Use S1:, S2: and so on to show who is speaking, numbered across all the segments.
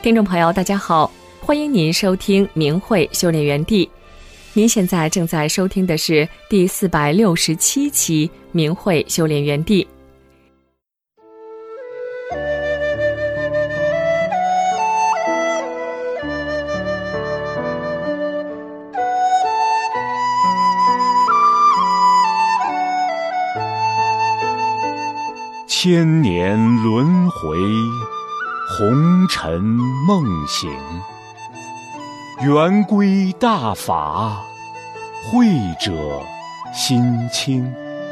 S1: 听众朋友大家好，欢迎您收听明慧修炼园地。您现在正在收听的是第467期明慧修炼园地。
S2: 千年轮回，红尘梦醒，圆归大法，慧者心清。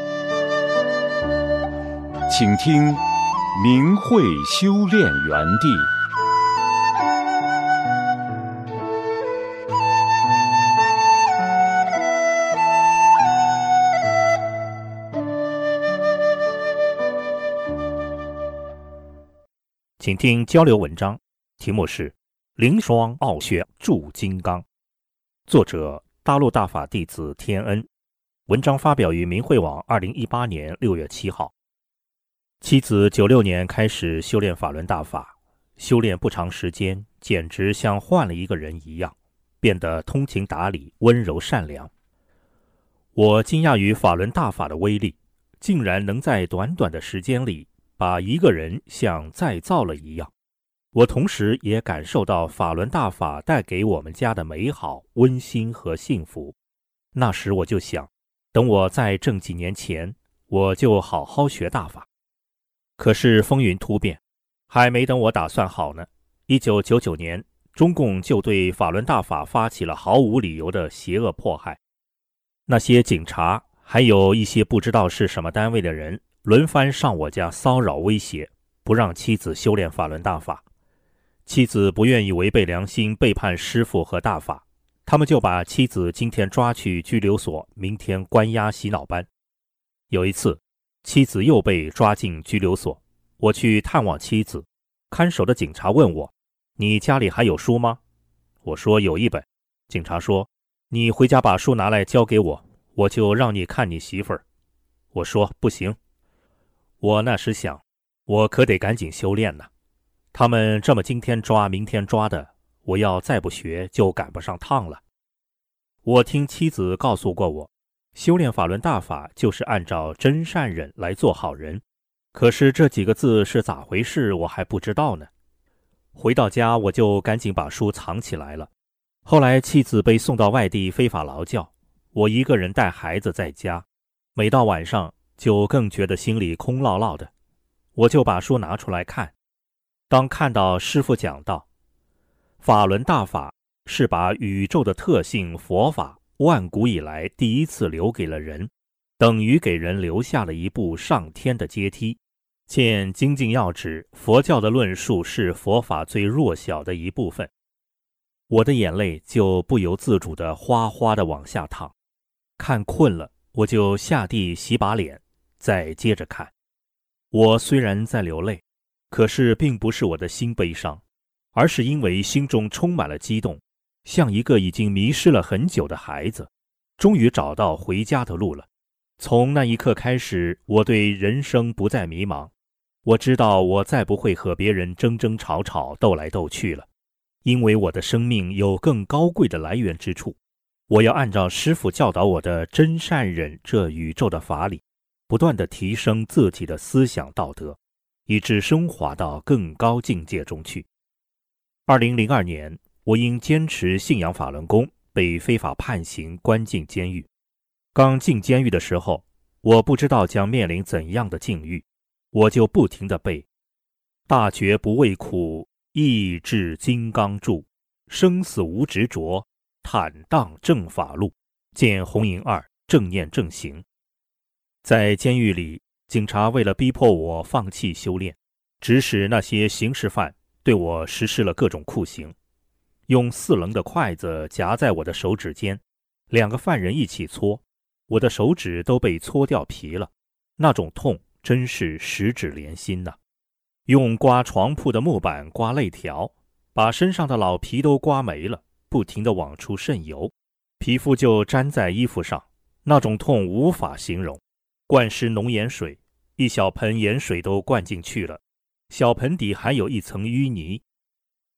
S2: 请听明慧修炼园地。
S3: 请听交流文章，题目是《灵霜傲雪铸金刚》，作者大陆大法弟子天恩，文章发表于明慧网2018年6月7号。妻子96年开始修炼法轮大法，修炼不长时间，简直像换了一个人一样，变得通情达理、温柔善良。我惊讶于法轮大法的威力，竟然能在短短的时间里把一个人像再造了一样。我同时也感受到法轮大法带给我们家的美好、温馨和幸福。那时我就想，等我再挣几年钱，我就好好学大法。可是风云突变，还没等我打算好呢，1999年，中共就对法轮大法发起了毫无理由的邪恶迫害。那些警察，还有一些不知道是什么单位的人，轮番上我家骚扰威胁，不让妻子修炼法轮大法。妻子不愿意违背良心背叛师父和大法，他们就把妻子今天抓去拘留所，明天关押洗脑班。有一次，妻子又被抓进拘留所，我去探望妻子，看守的警察问我：“你家里还有书吗？”我说有一本。警察说：“你回家把书拿来交给我，我就让你看你媳妇儿。”我说不行。我那时想，我可得赶紧修炼呢。他们这么今天抓明天抓的，我要再不学就赶不上趟了。我听妻子告诉过我，修炼法轮大法就是按照真善忍来做好人，可是这几个字是咋回事，我还不知道呢。回到家我就赶紧把书藏起来了。后来妻子被送到外地非法劳教，我一个人带孩子在家，每到晚上就更觉得心里空落落的，我就把书拿出来看。当看到师父讲到，法轮大法是把宇宙的特性佛法万古以来第一次留给了人，等于给人留下了一部上天的阶梯。见精进要旨，佛教的论述是佛法最弱小的一部分。我的眼泪就不由自主地哗哗地往下淌，看困了，我就下地洗把脸，再接着看。我虽然在流泪，可是并不是我的心悲伤，而是因为心中充满了激动，像一个已经迷失了很久的孩子，终于找到回家的路了。从那一刻开始，我对人生不再迷茫，我知道我再不会和别人争争吵吵、斗来斗去了，因为我的生命有更高贵的来源之处。我要按照师父教导我的真善忍这宇宙的法理，不断地提升自己的思想道德，以致升华到更高境界中去。2002年，我因坚持信仰法轮功被非法判刑关进监狱。刚进监狱的时候，我不知道将面临怎样的境遇，我就不停地背大觉不畏苦，意志金刚柱，生死无执着，坦荡正法路，见红银2，正念正行。在监狱里，警察为了逼迫我放弃修炼，指使那些刑事犯对我实施了各种酷刑，用4棱的筷子夹在我的手指间，2个犯人一起搓，我的手指都被搓掉皮了，那种痛真是十指连心呐。用刮床铺的木板刮肋条，把身上的老皮都刮没了，不停地往出渗油，皮肤就粘在衣服上，那种痛无法形容。灌湿浓盐水，一小盆盐水都灌进去了，小盆底还有一层淤泥。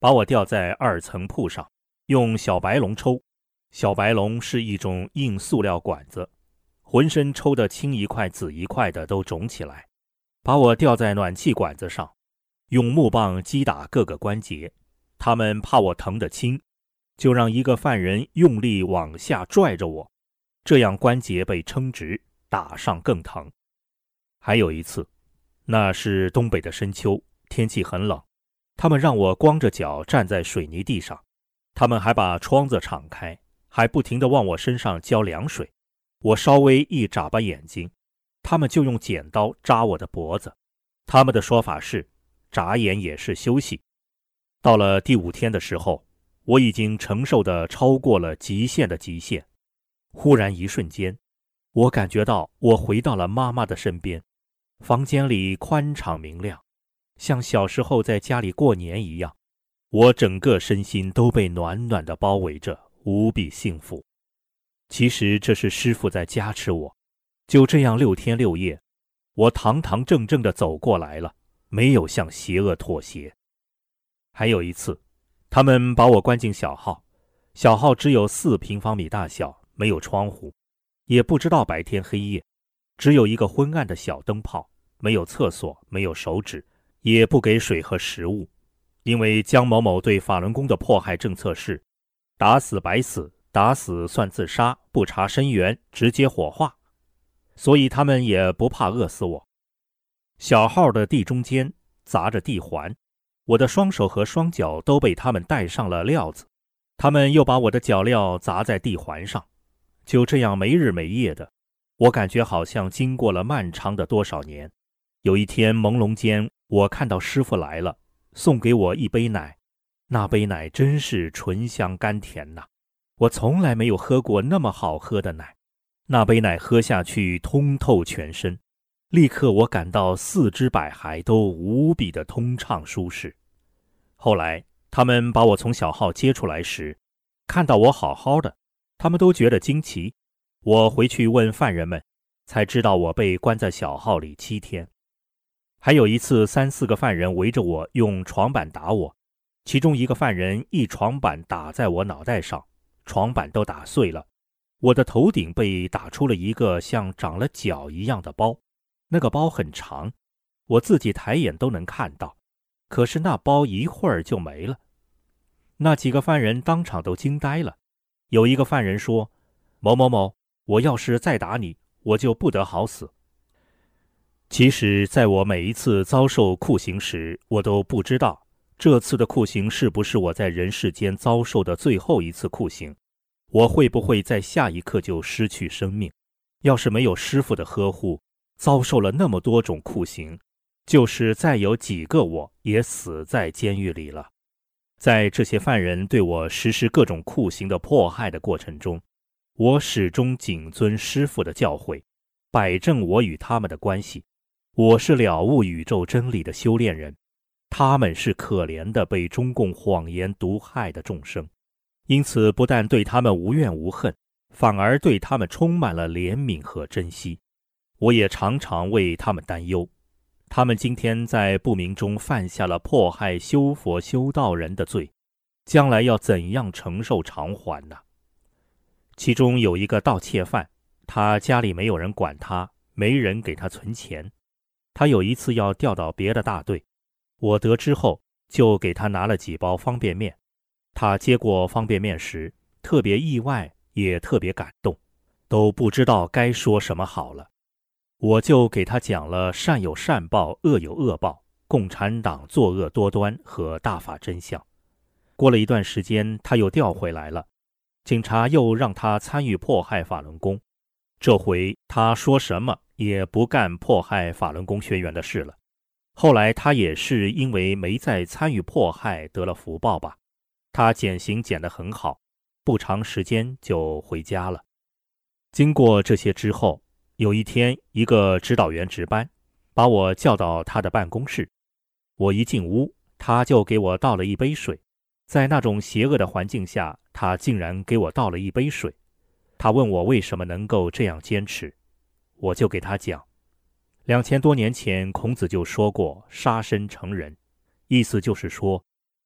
S3: 把我吊在2层铺上，用小白龙抽。小白龙是一种硬塑料管子，浑身抽得青一块紫一块的都肿起来。把我吊在暖气管子上，用木棒击打各个关节。他们怕我疼得轻，就让一个犯人用力往下拽着我，这样关节被撑直，打上更疼。还有一次，那是东北的深秋，天气很冷，他们让我光着脚站在水泥地上，他们还把窗子敞开，还不停地往我身上浇凉水。我稍微一眨巴眼睛，他们就用剪刀扎我的脖子。他们的说法是，眨眼也是休息。到了第5天的时候，我已经承受的超过了极限的极限。忽然一瞬间，我感觉到我回到了妈妈的身边，房间里宽敞明亮，像小时候在家里过年一样。我整个身心都被暖暖的包围着，无比幸福。其实这是师父在加持我。就这样6天6夜，我堂堂正正地走过来了，没有向邪恶妥协。还有一次，他们把我关进小号，小号只有4平方米大小，没有窗户，也不知道白天黑夜，只有一个昏暗的小灯泡，没有厕所，没有手纸，也不给水和食物。因为江某某对法轮功的迫害政策是打死白死，打死算自杀，不查身源，直接火化，所以他们也不怕饿死我。小号的地中间砸着地环，我的双手和双脚都被他们戴上了料子，他们又把我的脚镣砸在地环上。就这样没日没夜的，我感觉好像经过了漫长的多少年。有一天朦胧间，我看到师父来了，送给我一杯奶，那杯奶真是醇香甘甜呐，我从来没有喝过那么好喝的奶。那杯奶喝下去通透全身，立刻我感到4肢百骸都无比的通畅舒适。后来他们把我从小号接出来时，看到我好好的，他们都觉得惊奇。我回去问犯人们，才知道我被关在小号里7天。还有一次，3、4个犯人围着我用床板打我，其中一个犯人一床板打在我脑袋上，床板都打碎了，我的头顶被打出了一个像长了角一样的包，那个包很长，我自己抬眼都能看到，可是那包一会儿就没了。那几个犯人当场都惊呆了。有一个犯人说：“某某某，我要是再打你，我就不得好死。”其实在我每一次遭受酷刑时，我都不知道这次的酷刑是不是我在人世间遭受的最后一次酷刑，我会不会在下一刻就失去生命。要是没有师父的呵护，遭受了那么多种酷刑，就是再有几个我也死在监狱里了。在这些犯人对我实施各种酷刑的迫害的过程中，我始终谨遵师父的教诲，摆正我与他们的关系。我是了悟宇宙真理的修炼人，他们是可怜的被中共谎言毒害的众生，因此不但对他们无怨无恨，反而对他们充满了怜悯和珍惜。我也常常为他们担忧，他们今天在不明中犯下了迫害修佛修道人的罪，将来要怎样承受偿还呢？其中有一个盗窃犯，他家里没有人管他，没人给他存钱。他有一次要调到别的大队，我得知后就给他拿了几包方便面。他接过方便面时，特别意外，也特别感动，都不知道该说什么好了。我就给他讲了善有善报，恶有恶报，共产党作恶多端和大法真相。过了一段时间，他又调回来了，警察又让他参与迫害法轮功。这回他说什么也不干迫害法轮功学员的事了。后来他也是因为没再参与迫害得了福报吧，他减刑减得很好，不长时间就回家了。经过这些之后，有一天一个指导员值班，把我叫到他的办公室。我一进屋，他就给我倒了一杯水。在那种邪恶的环境下，他竟然给我倒了一杯水。他问我为什么能够这样坚持，我就给他讲，2000多年前孔子就说过杀身成仁，意思就是说，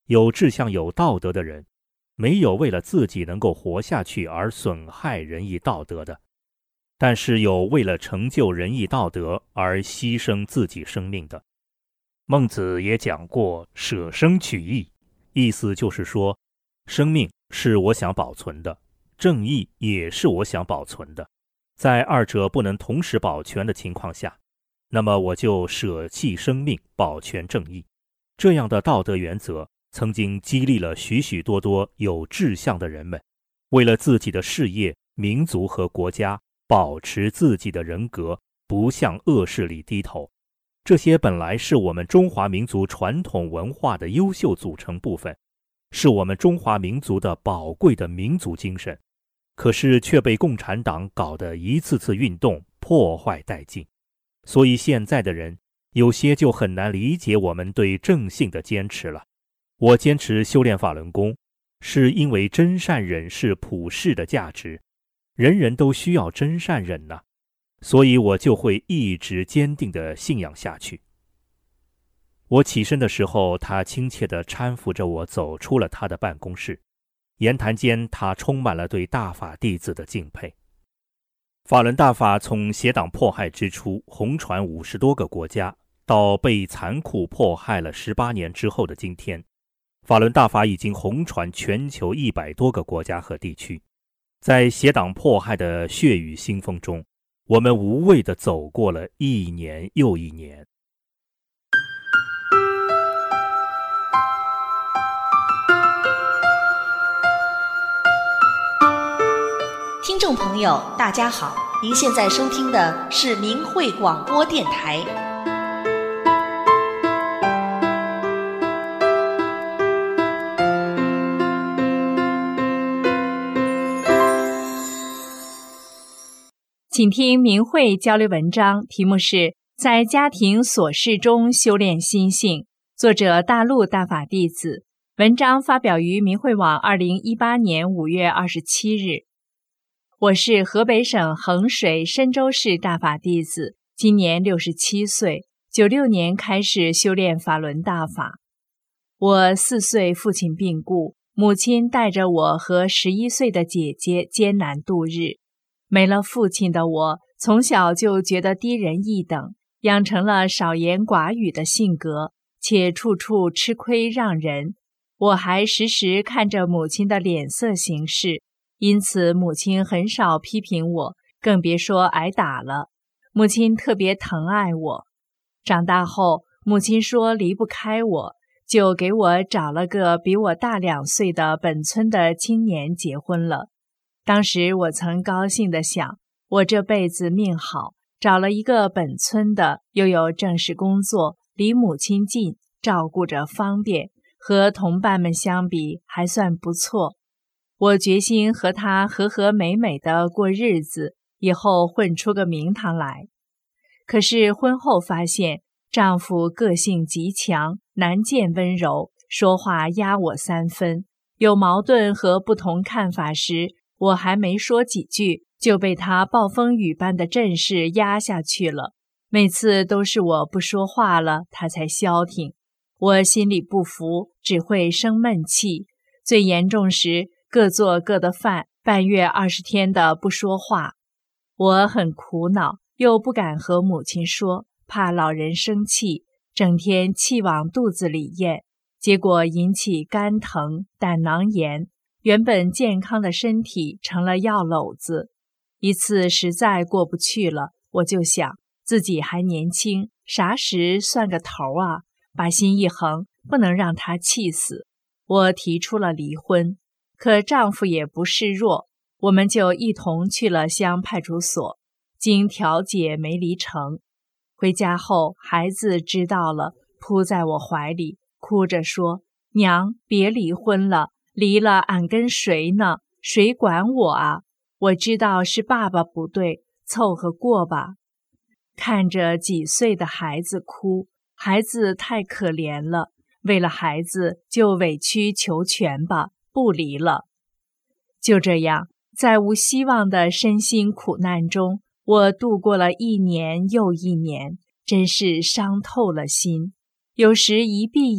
S3: 有志向、有道德的人，没有为了自己能够活下去而损害仁义道德的，但是有为了成就仁义道德而牺牲自己生命的。孟子也讲过舍生取义，意思就是说，生命是我想保存的，正义也是我想保存的，在二者不能同时保全的情况下，那么我就舍弃生命，保全正义。这样的道德原则曾经激励了许许多多有志向的人们，为了自己的事业、民族和国家，保持自己的人格，不向恶势力低头。这些本来是我们中华民族传统文化的优秀组成部分，是我们中华民族的宝贵的民族精神，可是却被共产党搞得一次次运动破坏殆尽。所以现在的人有些就很难理解我们对正信的坚持了。我坚持修炼法轮功，是因为真善忍是普世的价值，人人都需要真善忍呢，所以我就会一直坚定地信仰下去。我起身的时候，他亲切地搀扶着我走出了他的办公室，言谈间他充满了对大法弟子的敬佩。法轮大法从邪党迫害之初红传50多个国家，到被残酷迫害了18年之后的今天，法轮大法已经红传全球100多个国家和地区。在邪党迫害的血雨腥风中，我们无畏地走过了一年又一年。
S4: 听众朋友，大家好，您现在收听的是明慧广播电台。
S5: 请听明慧交流文章，题目是在家庭琐事中修炼心性，作者大陆大法弟子。文章发表于明慧网2018年5月27日。我是河北省衡水深州市大法弟子，今年67岁，96年开始修炼法轮大法。我4岁父亲病故，母亲带着我和11岁的姐姐艰难度日。没了父亲的我，从小就觉得低人一等，养成了少言寡语的性格，且处处吃亏让人。我还时时看着母亲的脸色行事，因此母亲很少批评我，更别说挨打了。母亲特别疼爱我。长大后，母亲说离不开我，就给我找了个比我大2岁的本村的青年结婚了。当时我曾高兴地想，我这辈子命好，找了一个本村的，又有正式工作，离母亲近，照顾着方便，和同伴们相比还算不错。我决心和他和和美美的过日子，以后混出个名堂来。可是婚后发现，丈夫个性极强，难见温柔，说话压我3分，有矛盾和不同看法时，我还没说几句，就被他暴风雨般的阵势压下去了。每次都是我不说话了，他才消停。我心里不服，只会生闷气。最严重时，各做各的饭，半月20天的不说话。我很苦恼，又不敢和母亲说，怕老人生气，整天气往肚子里咽，结果引起肝疼、胆囊炎。原本健康的身体成了药篓子。一次实在过不去了，我就想自己还年轻，啥时算个头啊？把心一横，不能让他气死。我提出了离婚，可丈夫也不示弱，我们就一同去了乡派出所，经调解没离成。回家后，孩子知道了，扑在我怀里，哭着说：“娘，别离婚了。离了俺跟谁呢？谁管我啊？我知道是爸爸不对，凑合过吧。”看着几岁的孩子哭，孩子太可怜了，为了孩子就委曲求全吧，不离了。就这样，在无希望的身心苦难中，我度过了1年又1年，真是伤透了心。有时一闭眼，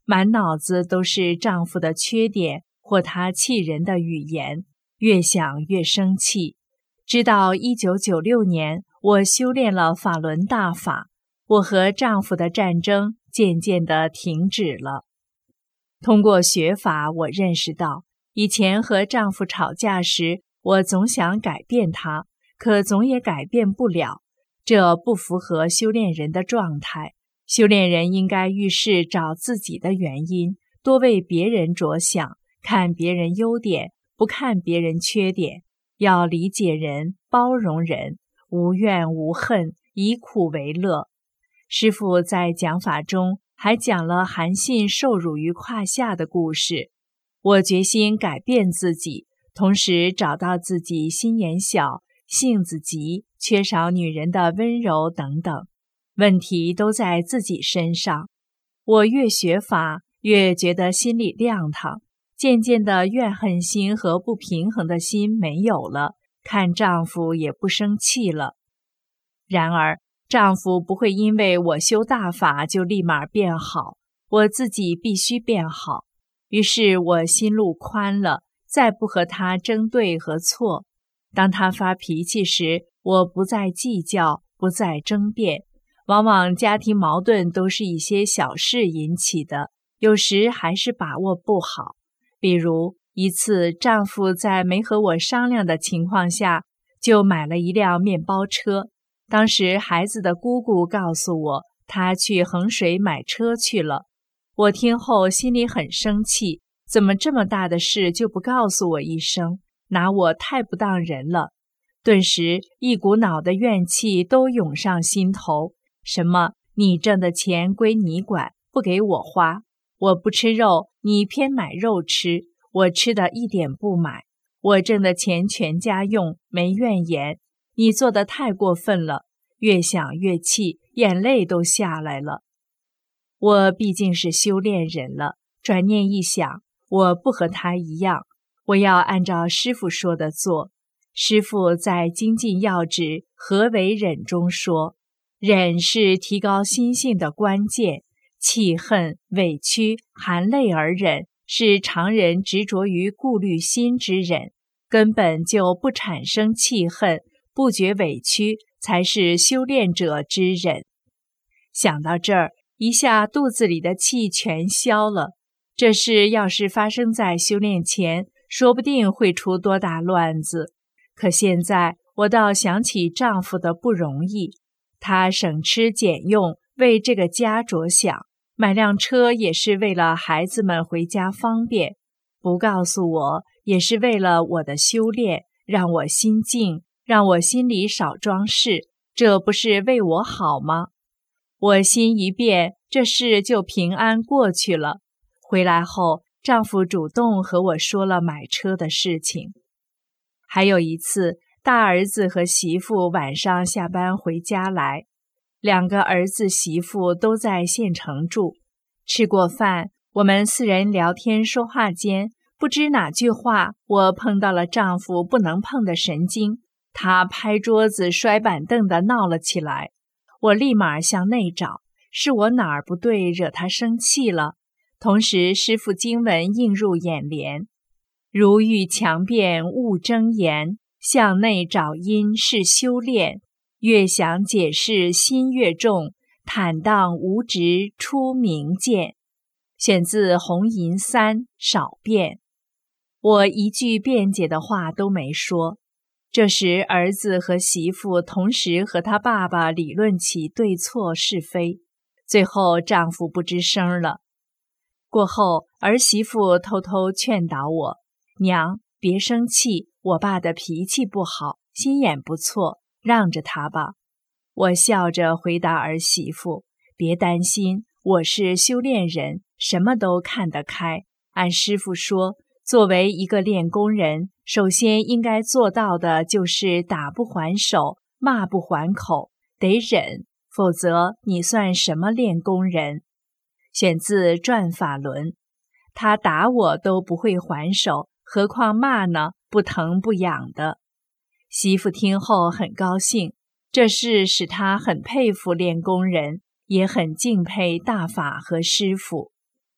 S5: 满脑子都是丈夫的缺点或他气人的语言，越想越生气。直到1996年，我修炼了法轮大法，我和丈夫的战争渐渐地停止了。通过学法，我认识到，以前和丈夫吵架时，我总想改变他，可总也改变不了，这不符合修炼人的状态。修炼人应该遇事找自己的原因，多为别人着想，看别人优点，不看别人缺点，要理解人，包容人，无怨无恨，以苦为乐。师父在讲法中还讲了韩信受辱于胯下的故事。我决心改变自己，同时找到自己心眼小、性子急、缺少女人的温柔等等。问题都在自己身上。我越学法，越觉得心里亮堂，渐渐的怨恨心和不平衡的心没有了，看丈夫也不生气了。然而，丈夫不会因为我修大法就立马变好，我自己必须变好。于是我心路宽了，再不和他争对和错。当他发脾气时，我不再计较，不再争辩。往往家庭矛盾都是一些小事引起的，有时还是把握不好。比如一次，丈夫在没和我商量的情况下，就买了一辆面包车。当时孩子的姑姑告诉我，她去衡水买车去了。我听后心里很生气，怎么这么大的事就不告诉我一声，拿我太不当人了。顿时一股脑的怨气都涌上心头。什么你挣的钱归你管，不给我花，我不吃肉，你偏买肉吃，我吃的一点不买，我挣的钱全家用，没怨言，你做得太过分了。越想越气，眼泪都下来了。我毕竟是修炼人了，转念一想，我不和他一样，我要按照师父说的做。师父在精进要旨何为忍中说，忍是提高心性的关键，气恨、委屈、含泪而忍，是常人执着于顾虑心之忍，根本就不产生气恨，不觉委屈，才是修炼者之忍。想到这儿，一下肚子里的气全消了。这事要是发生在修炼前，说不定会出多大乱子。可现在我倒想起丈夫的不容易，他省吃俭用，为这个家着想，买辆车也是为了孩子们回家方便，不告诉我也是为了我的修炼，让我心静，让我心里少装饰，这不是为我好吗？我心一变，这事就平安过去了。回来后，丈夫主动和我说了买车的事情。还有一次，大儿子和媳妇晚上下班回家来，两个儿子媳妇都在县城住。吃过饭，我们四人聊天说话间，不知哪句话，我碰到了丈夫不能碰的神经，他拍桌子摔板凳的闹了起来。我立马向内找，是我哪儿不对惹他生气了。同时师父经文映入眼帘，如遇强辩勿争言，向内找因是修炼，越想解释心越重，坦荡无执出明见。选自红银3少辩。我一句辩解的话都没说。这时儿子和媳妇同时和他爸爸理论起对错是非，最后丈夫不吱声了。过后儿媳妇偷偷劝导我，娘别生气，我爸的脾气不好，心眼不错，让着他吧。我笑着回答儿媳妇，别担心，我是修炼人，什么都看得开。按师父说，作为一个练功人，首先应该做到的就是打不还手，骂不还口，得忍，否则你算什么练功人？选自《转法轮》。他打我都不会还手，何况骂呢？不疼不痒的。媳妇听后很高兴，这事使她很佩服练功人，也很敬佩大法和师父。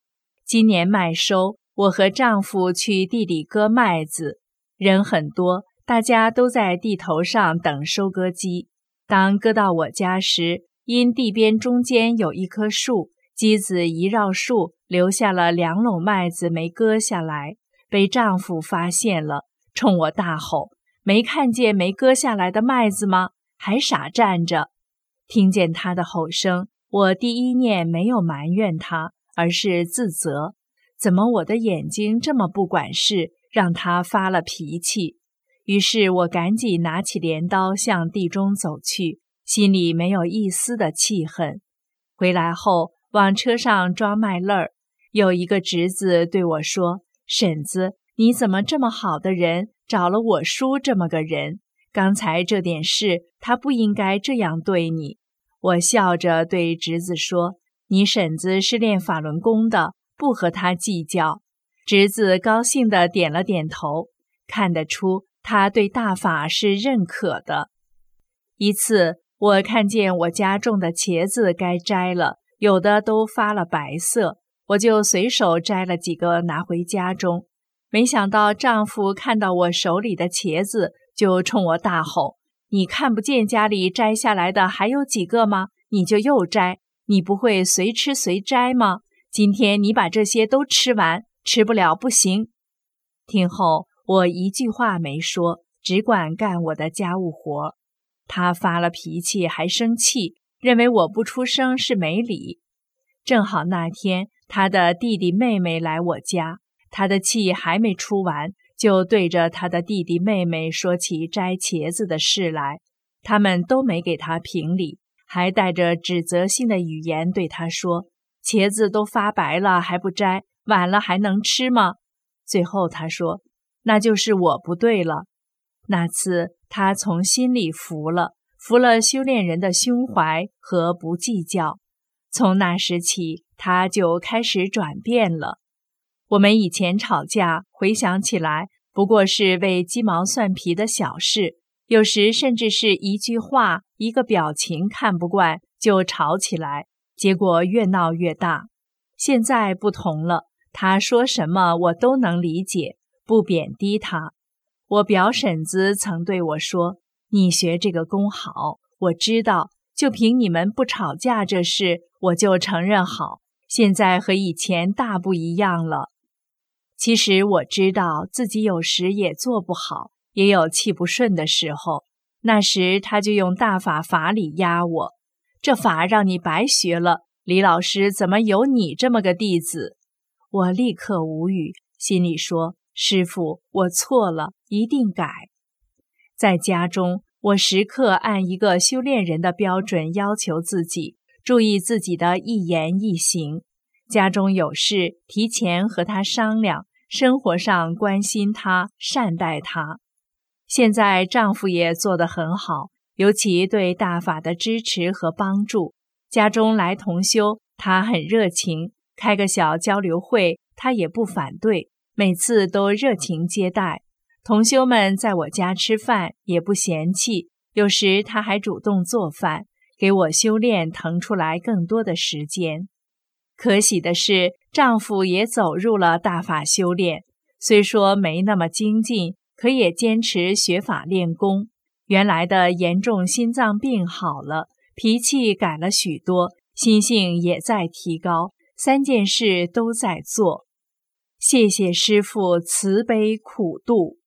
S5: 今年麦收，我和丈夫去地里割麦子，人很多，大家都在地头上等收割机。当割到我家时，因地边中间有一棵树，机子一绕树，留下了2篓麦子没割下来，被丈夫发现了，冲我大吼：“没看见没割下来的麦子吗？还傻站着！”听见他的吼声，我第一念没有埋怨他，而是自责，怎么我的眼睛这么不管事，让他发了脾气。于是我赶紧拿起镰刀向地中走去，心里没有一丝的气恨。回来后往车上装麦粒儿，有一个侄子对我说：“婶子，你怎么这么好的人，找了我叔这么个人？刚才这点事，他不应该这样对你。”我笑着对侄子说：“你婶子是练法轮功的，不和他计较。”侄子高兴地点了点头，看得出他对大法是认可的。一次，我看见我家种的茄子该摘了，有的都发了白色，我就随手摘了几个拿回家中。没想到丈夫看到我手里的茄子，就冲我大吼：“你看不见家里摘下来的还有几个吗？你就又摘，你不会随吃随摘吗？今天你把这些都吃完，吃不了不行。”听后我一句话没说，只管干我的家务活。他发了脾气还生气，认为我不出声是没理。正好那天他的弟弟妹妹来我家，他的气还没出完，就对着他的弟弟妹妹说起摘茄子的事来。他们都没给他评理，还带着指责性的语言对他说：“茄子都发白了还不摘，晚了还能吃吗？”最后他说：“那就是我不对了。”那次他从心里服了修炼人的胸怀和不计较。从那时起，他就开始转变了。我们以前吵架，回想起来不过是为鸡毛蒜皮的小事，有时甚至是一句话、一个表情看不惯就吵起来，结果越闹越大。现在不同了，他说什么我都能理解，不贬低他。我表婶子曾对我说：“你学这个功好，我知道，就凭你们不吵架这事，我就承认好，现在和以前大不一样了。”其实我知道自己有时也做不好，也有气不顺的时候，那时他就用大法理压我：“这法让你白学了，李老师怎么有你这么个弟子？”我立刻无语，心里说：“师父，我错了，一定改。”在家中，我时刻按一个修炼人的标准要求自己，注意自己的一言一行。家中有事，提前和他商量，生活上关心他，善待他。现在丈夫也做得很好，尤其对大法的支持和帮助。家中来同修，他很热情，开个小交流会，他也不反对，每次都热情接待。同修们在我家吃饭也不嫌弃，有时他还主动做饭，给我修炼腾出来更多的时间。可喜的是，丈夫也走入了大法修炼，虽说没那么精进，可也坚持学法练功。原来的严重心脏病好了，脾气改了许多，心性也在提高，3件事都在做。谢谢师父慈悲苦度。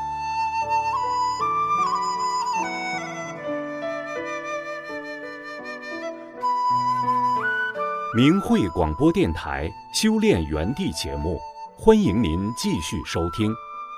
S2: 明慧广播电台修炼园地节目，欢迎您继续收听。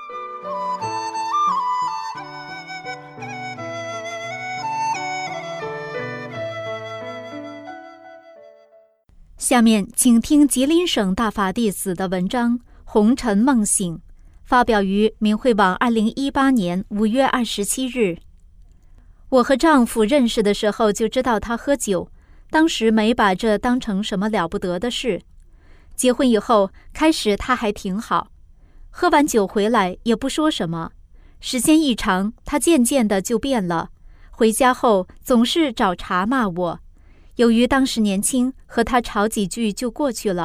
S6: 下面请听吉林省大法弟子的文章《红尘梦醒》，发表于明慧网2018年5月27日。我和丈夫认识的时候就知道他喝酒，当时没把这当成什么了不得的事。结婚以后，开始他还挺好，喝完酒回来也不说什么。时间一长，他渐渐的就变了，回家后总是找茬骂我。由于当时年轻，和他吵几句就过去了，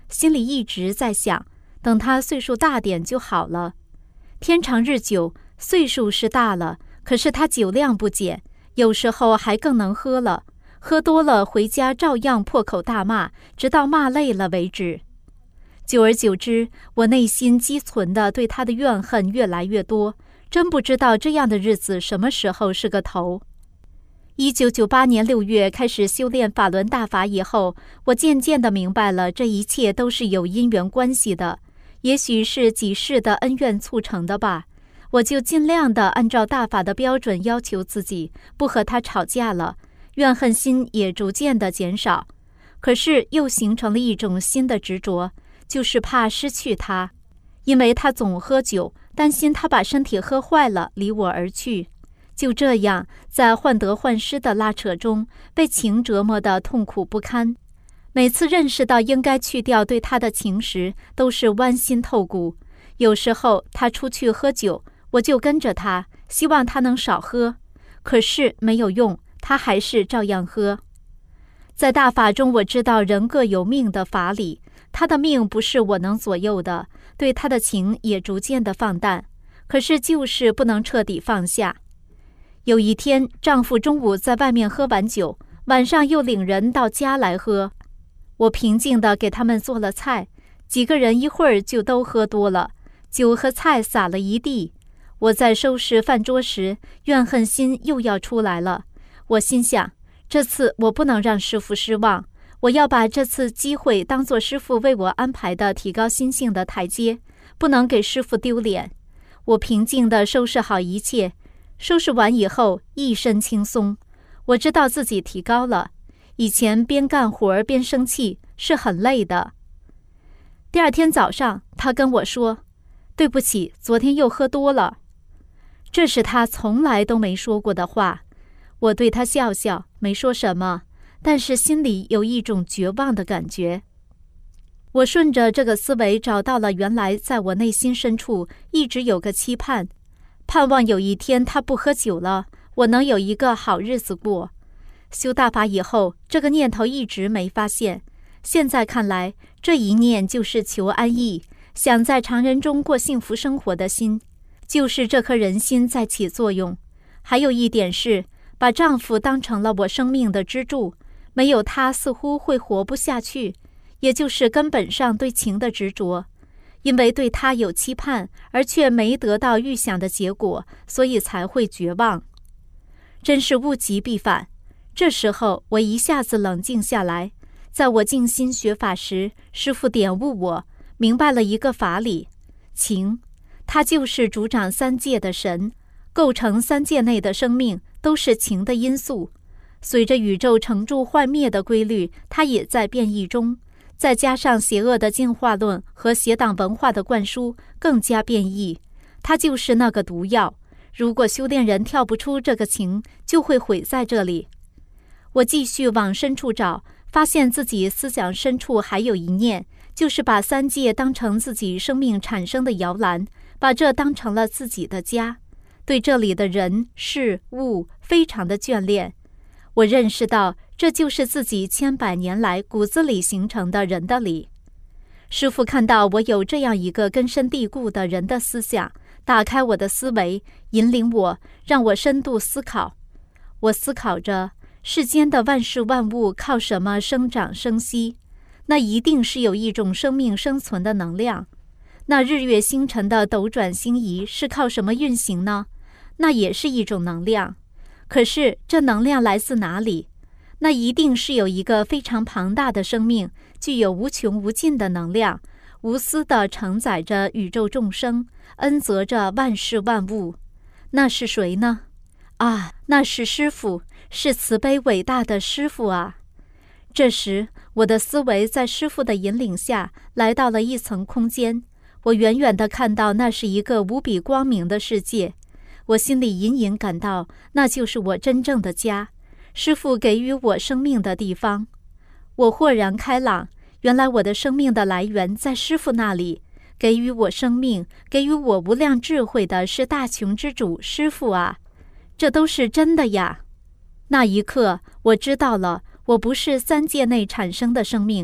S6: 心里一直在想，等他岁数大点就好了。天长日久，岁数是大了，可是他酒量不减，有时候还更能喝了，喝多了回家照样破口大骂，直到骂累了为止。久而久之，我内心积存的对他的怨恨越来越多，真不知道这样的日子什么时候是个头。1998年6月开始修炼法轮大法以后，我渐渐地明白了这一切都是有因缘关系的，也许是几世的恩怨促成的吧。我就尽量地按照大法的标准要求自己，不和他吵架了，怨恨心也逐渐地减少。可是又形成了一种新的执着，就是怕失去他，因为他总喝酒，担心他把身体喝坏了离我而去。就这样，在患得患失的拉扯中，被情折磨得痛苦不堪。每次认识到应该去掉对他的情时，都是剜心透骨。有时候他出去喝酒，我就跟着他，希望他能少喝。可是没有用，他还是照样喝。在大法中，我知道人各有命的法理，他的命不是我能左右的，对他的情也逐渐的放淡，可是就是不能彻底放下。有一天，丈夫中午在外面喝完酒，晚上又领人到家来喝。我平静地给他们做了菜，几个人一会儿就都喝多了，酒和菜洒了一地。我在收拾饭桌时，怨恨心又要出来了。我心想，这次我不能让师父失望，我要把这次机会当作师父为我安排的提高心性的台阶，不能给师父丢脸。我平静地收拾好一切，收拾完以后一身轻松。我知道自己提高了，以前边干活边生气是很累的。第二天早上，他跟我说，对不起，昨天又喝多了。这是他从来都没说过的话。我对他笑笑，没说什么，但是心里有一种绝望的感觉。我顺着这个思维找到了原来在我内心深处一直有个期盼，盼望有一天他不喝酒了，我能有一个好日子过。修大法以后，这个念头一直没发现，现在看来，这一念就是求安逸，想在常人中过幸福生活的心，就是这颗人心在起作用。还有一点是，把丈夫当成了我生命的支柱，没有他似乎会活不下去，也就是根本上对情的执着。因为对他有期盼，而却没得到预想的结果，所以才会绝望。真是物极必反。这时候我一下子冷静下来，在我静心学法时，师父点悟我，明白了一个法理：情，它就是主掌三界的神，构成三界内的生命都是情的因素。随着宇宙成住幻灭的规律，它也在变异中，再加上邪恶的进化论和邪党文化的灌输，更加变异。它就是那个毒药，如果修炼人跳不出这个情，就会毁在这里。我继续往深处找，发现自己思想深处还有一念，就是把三界当成自己生命产生的摇篮，把这当成了自己的家，对这里的人事物非常的眷恋。我认识到，这就是自己千百年来骨子里形成的人的理。师父看到我有这样一个根深蒂固的人的思想，打开我的思维，引领我，让我深度思考。我思考着，世间的万事万物靠什么生长生息？那一定是有一种生命生存的能量。那日月星辰的斗转星移是靠什么运行呢？那也是一种能量。可是这能量来自哪里？那一定是有一个非常庞大的生命，具有无穷无尽的能量，无私地承载着宇宙众生，恩泽着万事万物。那是谁呢？啊，那是师父，是慈悲伟大的师父啊！这时，我的思维在师父的引领下来到了一层空间，我远远地看到那是一个无比光明的世界。我心里隐隐感到，那就是我真正的家，师父给予我生命的地方。我豁然开朗，原来我的生命的来源在师父那里，给予我生命，给予我无量智慧的是大穷之主师父啊！这都是真的呀！那一刻，我知道了，我不是三界内产生的生命，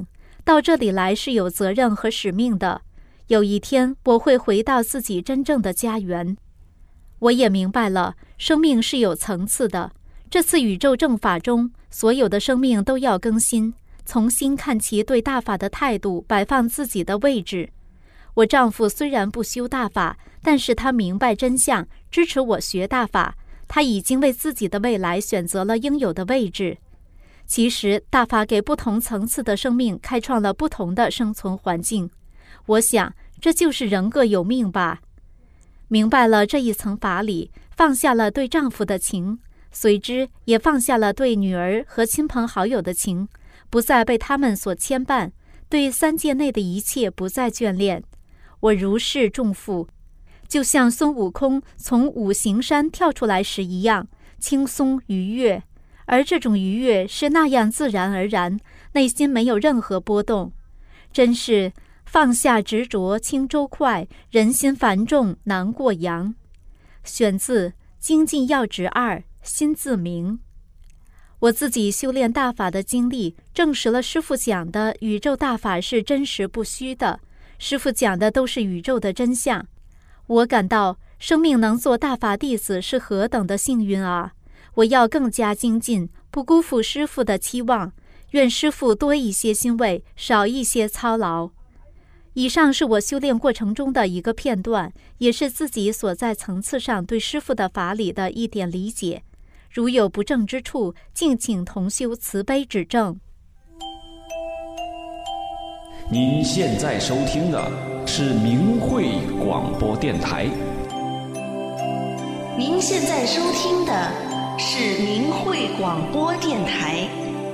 S6: 到这里来是有责任和使命的。有一天我会回到自己真正的家园。我也明白了，生命是有层次的。这次宇宙正法中，所有的生命都要更新，重新看其对大法的态度，摆放自己的位置。我丈夫虽然不修大法，但是他明白真相，支持我学大法。他已经为自己的未来选择了应有的位置。其实大法给不同层次的生命开创了不同的生存环境。我想这就是人各有命吧。明白了这一层法理，放下了对丈夫的情，随之也放下了对女儿和亲朋好友的情，不再被他们所牵绊，对三界内的一切不再眷恋。我如释重负，就像孙悟空从五行山跳出来时一样，轻松愉悦。而这种愉悦是那样自然而然，内心没有任何波动。真是放下执着轻舟快，人心繁重难过洋。选自《精进要旨2》，心自明。我自己修炼大法的经历，证实了师父讲的宇宙大法是真实不虚的。师父讲的都是宇宙的真相。我感到生命能做大法弟子是何等的幸运啊！我要更加精进，不辜负师父的期望。愿师父多一些欣慰，少一些操劳。以上是我修炼过程中的一个片段，也是自己所在层次上对师父的法理的一点理解。如有不正之处，敬请同修慈悲指正。
S7: 您现在收听的是明慧广播电台。
S4: 您现在收听的是明慧广播电台。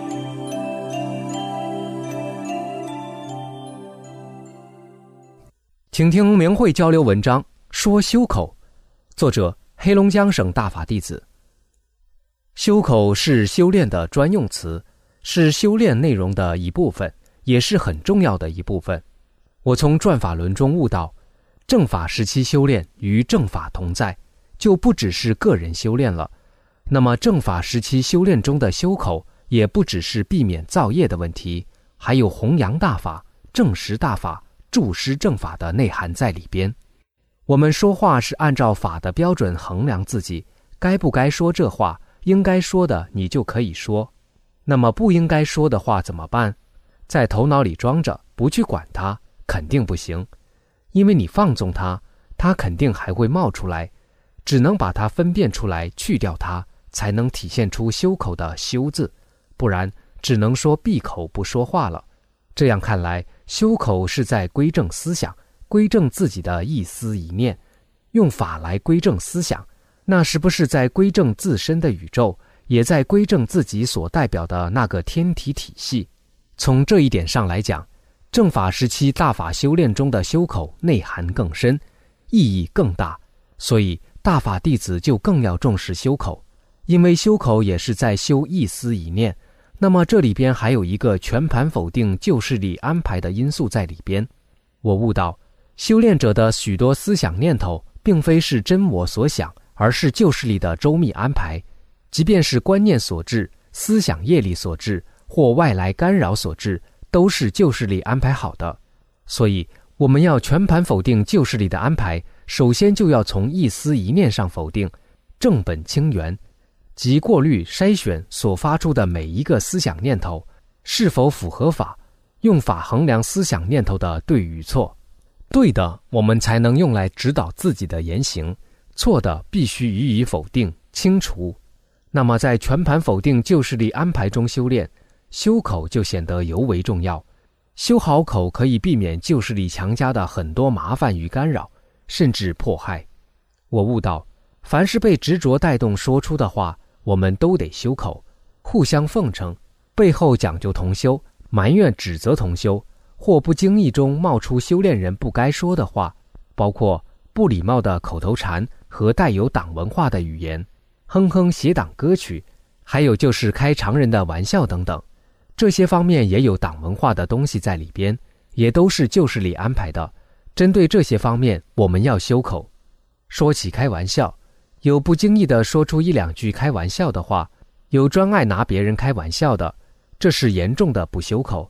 S8: 请听明慧交流文章，说修口，作者黑龙江省大法弟子。修口是修炼的专用词，是修炼内容的一部分，也是很重要的一部分。我从转法轮中悟到，正法时期修炼与正法同在，就不只是个人修炼了。那么正法时期修炼中的修口，也不只是避免造业的问题，还有弘扬大法、证实大法、注施正法的内涵在里边。我们说话是按照法的标准衡量自己，该不该说这话，应该说的你就可以说。那么不应该说的话怎么办？在头脑里装着，不去管它，肯定不行。因为你放纵它，它肯定还会冒出来，只能把它分辨出来，去掉它，才能体现出修口的修字，不然只能说闭口不说话了。这样看来，修口是在归正思想，归正自己的一思一念，用法来归正思想，那是不是在归正自身的宇宙，也在归正自己所代表的那个天体体系？从这一点上来讲，正法时期大法修炼中的修口内涵更深，意义更大，所以大法弟子就更要重视修口，因为修口也是在修一思一念。那么这里边还有一个全盘否定旧势力安排的因素在里边。我悟到，修炼者的许多思想念头并非是真我所想，而是旧势力的周密安排，即便是观念所致、思想业力所致或外来干扰所致，都是旧势力安排好的。所以我们要全盘否定旧势力的安排，首先就要从一思一念上否定，正本清源，即过滤筛选所发出的每一个思想念头是否符合法，用法衡量思想念头的对与错。对的，我们才能用来指导自己的言行，错的必须予以否定清除。那么在全盘否定旧势力安排中修炼，修口就显得尤为重要。修好口可以避免旧势力强加的很多麻烦与干扰，甚至迫害。我悟到，凡是被执着带动说出的话，我们都得修口，互相奉承，背后讲究同修，埋怨指责同修，或不经意中冒出修炼人不该说的话，包括不礼貌的口头禅和带有党文化的语言，哼哼邪党歌曲，还有就是开常人的玩笑等等，这些方面也有党文化的东西在里边，也都是旧势力安排的。针对这些方面，我们要修口。说起开玩笑，有不经意的说出一两句开玩笑的话，有专爱拿别人开玩笑的，这是严重的不修口。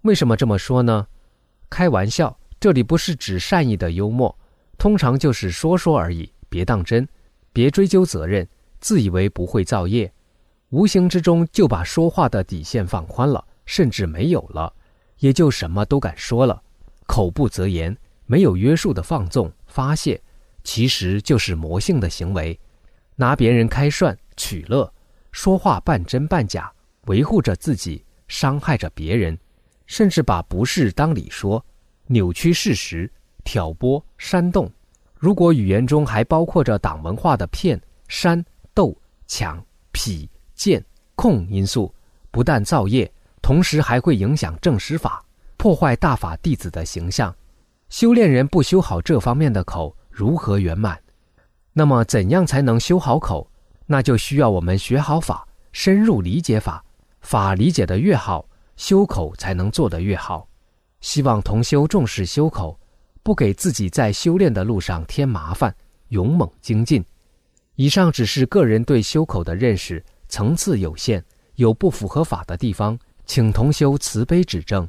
S8: 为什么这么说呢？开玩笑，这里不是指善意的幽默，通常就是说说而已，别当真，别追究责任，自以为不会造业，无形之中就把说话的底线放宽了，甚至没有了，也就什么都敢说了。口不择言，没有约束的放纵发泄，其实就是魔性的行为，拿别人开涮取乐，说话半真半假，维护着自己，伤害着别人，甚至把不是当理说，扭曲事实，挑拨煽动。如果语言中还包括着党文化的骗、煽、斗、抢、痞、贱、控因素，不但造业，同时还会影响正史法，破坏大法弟子的形象。修炼人不修好这方面的口，如何圆满？那么怎样才能修好口？那就需要我们学好法，深入理解法，法理解得越好，修口才能做得越好。希望同修重视修口，不给自己在修炼的路上添麻烦，勇猛精进。以上只是个人对修口的认识，层次有限，有不符合法的地方，请同修慈悲指正。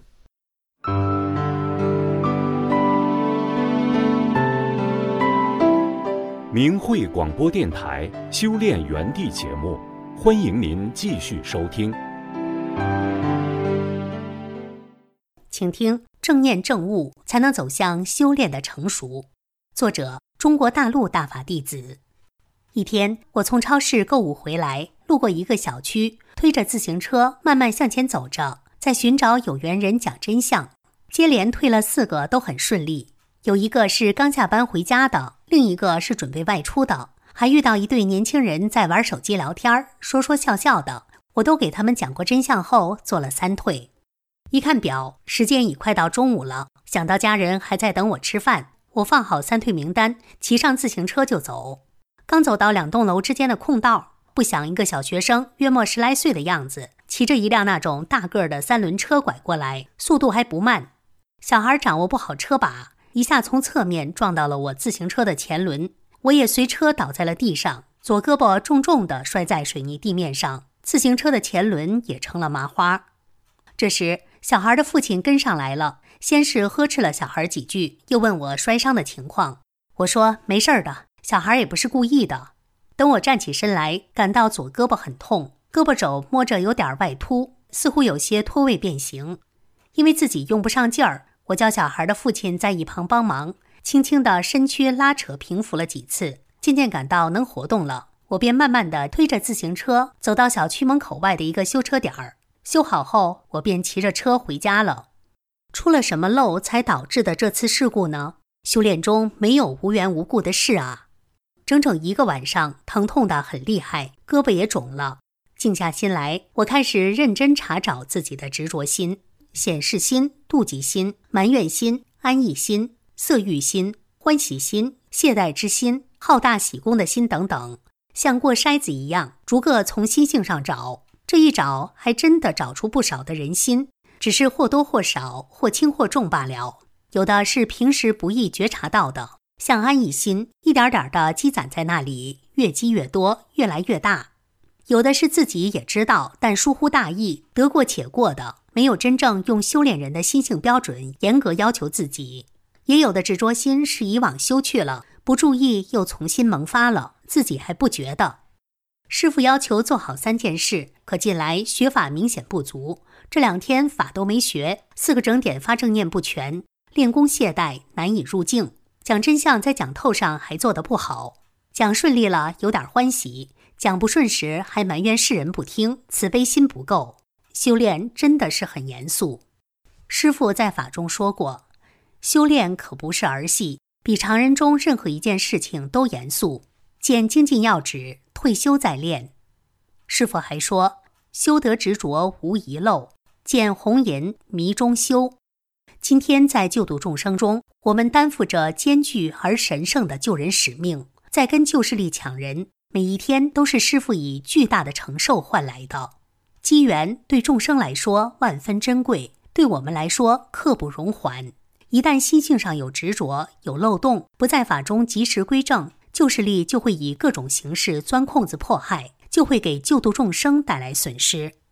S2: 明慧广播电台修炼园地节目，欢迎您继续收听。
S4: 请听正念正悟，才能走向修炼的成熟。作者：中国大陆大法弟子。一天，我从超市购物回来，路过一个小区，推着自行车慢慢向前走着，在寻找有缘人讲真相。接连推了4个都很顺利，有一个是刚下班回家的，另一个是准备外出的，还遇到一对年轻人在玩手机聊天，说说笑笑的。我都给他们讲过真相后，做了3退。一看表，时间已快到中午了，想到家人还在等我吃饭，我放好3退名单，骑上自行车就走。刚走到2栋楼之间的空道，不想一个小学生约莫10来岁的样子，骑着一辆那种大个的3轮车拐过来，速度还不慢。小孩掌握不好车把，一下从侧面撞到了我自行车的前轮，我也随车倒在了地上，左胳膊重重地摔在水泥地面上，自行车的前轮也成了麻花。这时小孩的父亲跟上来了，先是呵斥了小孩几句，又问我摔伤的情况。我说没事的，小孩也不是故意的。等我站起身来，感到左胳膊很痛，胳膊肘摸着有点外凸，似乎有些脱位变形。因为自己用不上劲儿，我叫小孩的父亲在一旁帮忙，轻轻地身躯拉扯平复了几次，渐渐感到能活动了，我便慢慢地推着自行车走到小区门口外的一个修车点儿。修好后，我便骑着车回家了。出了什么漏才导致的这次事故呢？修炼中没有无缘无故的事啊。整整1个晚上，疼痛得很厉害，胳膊也肿了。静下心来，我开始认真查找自己的执着心、显示心、妒忌心、埋怨心、安逸心、色欲心、欢喜心、懈怠之心、好大喜功的心等等，像过筛子一样，逐个从心性上找。这一找，还真的找出不少的人心，只是或多或少，或轻或重罢了。有的是平时不易觉察到的，像安逸心，一点点的积攒在那里，越积越多，越来越大。有的是自己也知道，但疏忽大意，得过且过的，没有真正用修炼人的心性标准严格要求自己。也有的执着心是以往修去了，不注意又重新萌发了，自己还不觉得。师父要求做好3件事，可近来学法明显不足，这2天法都没学，4个整点发正念不全，练功懈怠，难以入境。讲真相在讲透上还做得不好，讲顺利了有点欢喜，讲不顺时还埋怨世人不听，慈悲心不够。修炼真的是很严肃。师父在法中说过，修炼可不是儿戏，比常人中任何一件事情都严肃。见精进要旨，退休再练。师父还说，修得执着无遗漏，见红颜迷中修。今天在救度众生中，我们担负着艰巨而神圣的救人使命，在跟旧势力抢人，每一天都是师父以巨大的承受换来的。机缘对众生来说万分珍贵，对我们来说刻不容缓。一旦心性上有执着，有漏洞，不在法中及时归正，旧势力就会以各种形式钻空子迫害，就会给救度众生带来损失。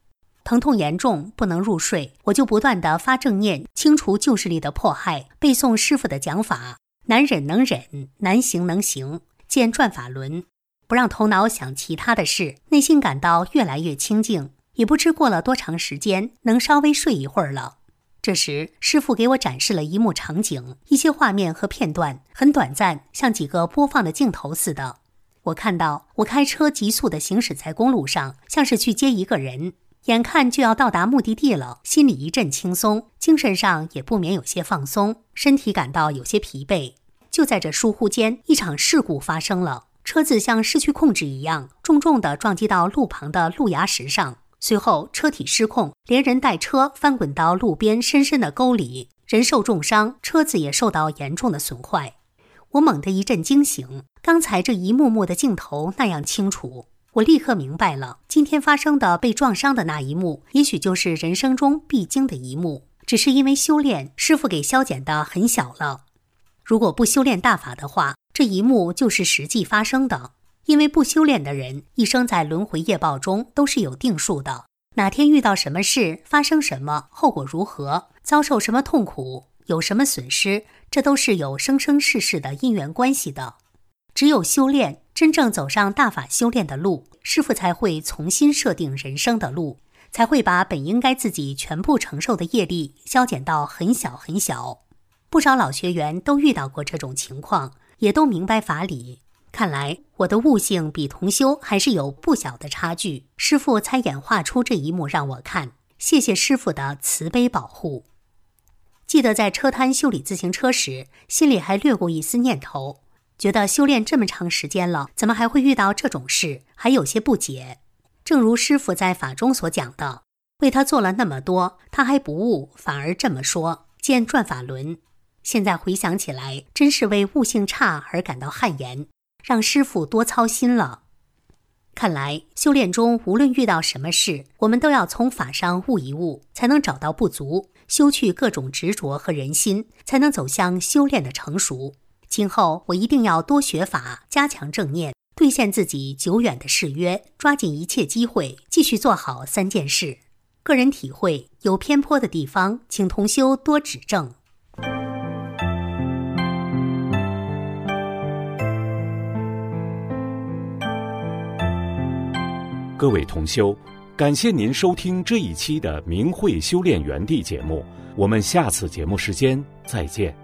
S4: 疼痛严重，不能入睡，我就不断地发正念，清除旧势力的迫害，背诵师父的讲法，难忍能忍，难行能行，见转法轮，不让头脑想其他的事，内心感到越来越清静。也不知过了多长时间，能稍微睡一会儿了。这时师父给我展示了一幕场景，一些画面和片段，很短暂，像几个播放的镜头似的。我看到我开车急速地行驶在公路上，像是去接一个人，眼看就要到达目的地了，心里一阵轻松，精神上也不免有些放松，身体感到有些疲惫。就在这疏忽间，一场事故发生了，车子像失去控制一样，重重地撞击到路旁的路牙石上，随后车体失控，连人带车翻滚到路边深深的沟里，人受重伤，车子也受到严重的损坏。我猛地一阵惊醒，刚才这一幕幕的镜头那样清楚，我立刻明白了，今天发生的被撞伤的那一幕，也许就是人生中必经的一幕，只是因为修炼，师父给消减得很小了。如果不修炼大法的话，这一幕就是实际发生的。因为不修炼的人，一生在轮回业报中都是有定数的，哪天遇到什么事，发生什么，后果如何，遭受什么痛苦，有什么损失，这都是有生生世世的因缘关系的。只有修炼，真正走上大法修炼的路，师父才会重新设定人生的路，才会把本应该自己全部承受的业力消减到很小很小。不少老学员都遇到过这种情况，也都明白法理。看来我的悟性比同修还是有不小的差距，师父才演化出这一幕让我看，谢谢师父的慈悲保护。记得在车摊修理自行车时，心里还掠过一丝念头，觉得修炼这么长时间了，怎么还会遇到这种事，还有些不解。正如师父在法中所讲的，为他做了那么多，他还不悟，反而这么说，见转法轮。现在回想起来，真是为悟性差而感到汗颜，让师父多操心了。看来修炼中无论遇到什么事，我们都要从法上悟一悟，才能找到不足，修去各种执着和人心，才能走向修炼的成熟。今后我一定要多学法，加强正念，兑现自己久远的誓约，抓紧一切机会，继续做好3件事。个人体会，有偏颇的地方，请同修多指正。
S2: 各位同修，感谢您收听这一期的明慧修炼园地节目，我们下次节目时间再见。